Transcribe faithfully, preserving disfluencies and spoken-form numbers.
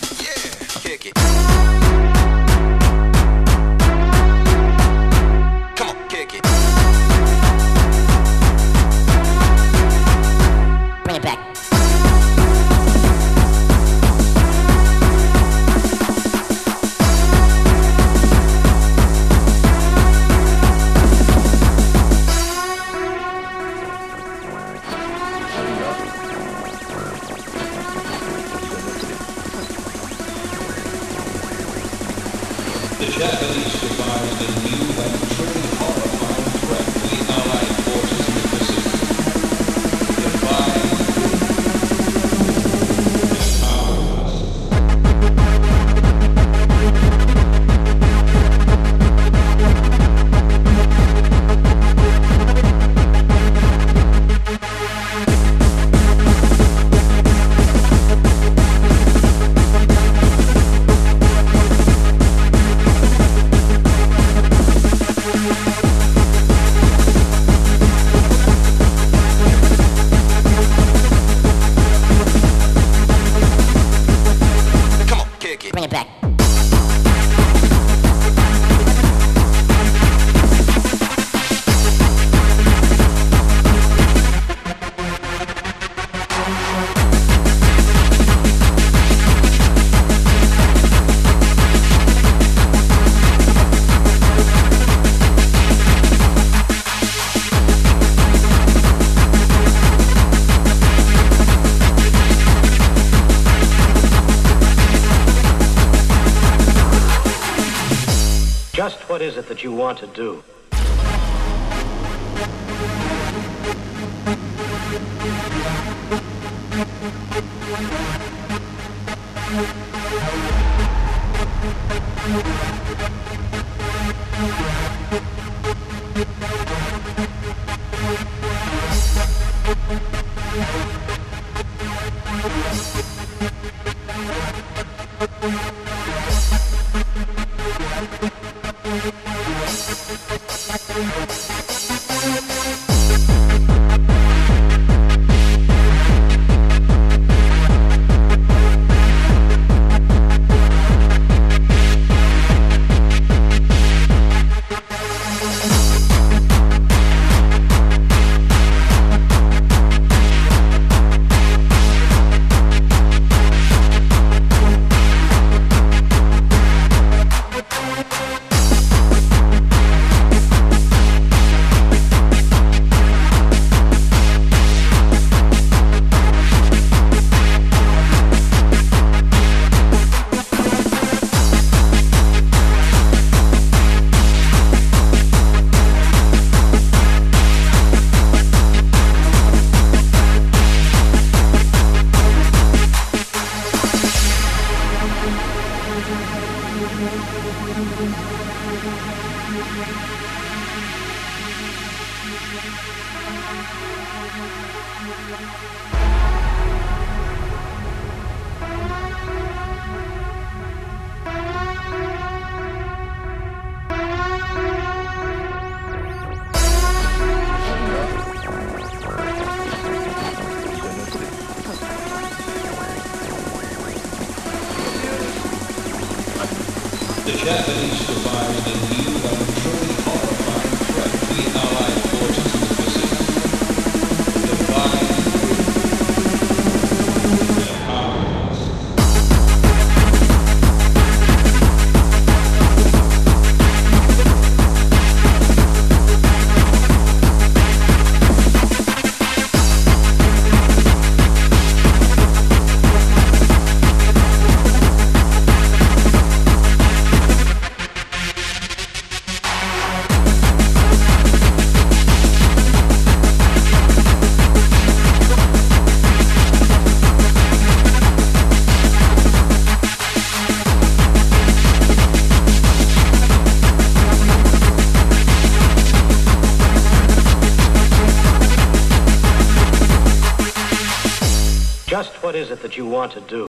Yeah, kick it. Come on, kick it. Bring it back. The Japanese devised a new and truly horrifying threat to the Allied forces in the Pacific. Defying Bring it back. Just what is it that you want to do? The Japanese devised a new and truly horrifying threat to the Allied forces in the Pacific. Defying their powers. Just what is it that you want to do?